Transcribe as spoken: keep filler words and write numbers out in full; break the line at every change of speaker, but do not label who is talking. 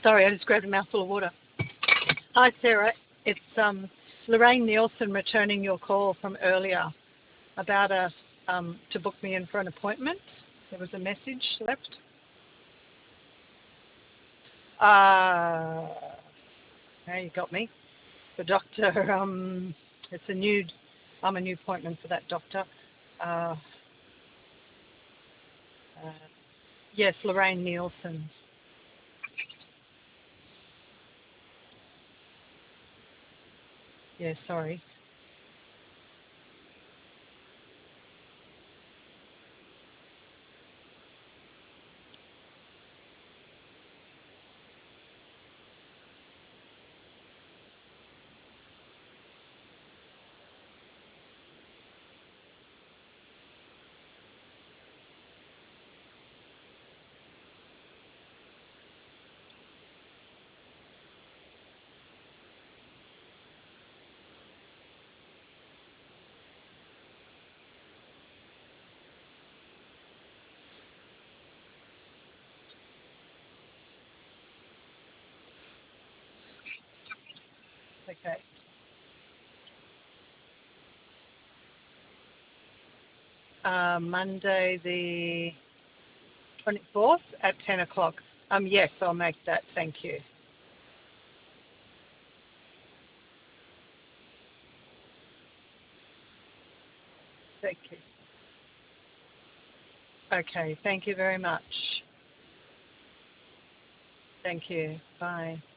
Sorry, I just grabbed a mouthful of water. Hi, Sarah. It's um, Lorraine Nielsen returning your call from earlier about a um, to book me in for an appointment. There was a message left. Uh, now you got me. The doctor. Um, it's a new. I'm a new appointment for that doctor. Uh, uh, yes, Lorraine Nielsen. Yeah, sorry. Okay. Uh, Monday the twenty-fourth at ten o'clock. Um, yes, I'll make that. Thank you. Thank you. Okay. Thank you very much. Thank you. Bye.